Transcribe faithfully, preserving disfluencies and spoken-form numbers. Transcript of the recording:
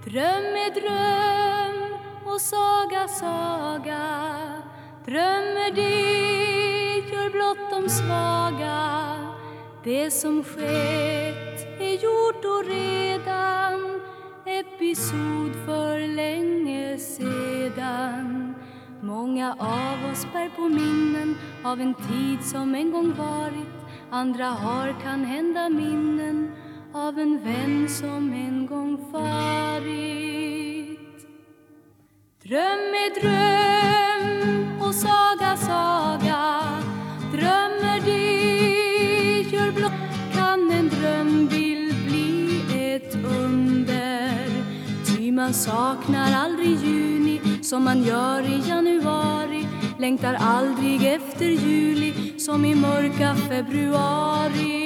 Dröm är dröm och saga, saga. Drömmer det gör blott de svaga. Det som skett är gjort och redan. Episod för länge sedan. Många av oss bär på minnen av en tid som en gång varit. Andra har kan hända minnen av en vän som en gång farit. Dröm är dröm och saga, saga. Drömmer det gör blott. Kan en drömbild bli ett under? Ty man saknar aldrig juni som man gör i januari. Längtar aldrig efter juli som i mörka februari.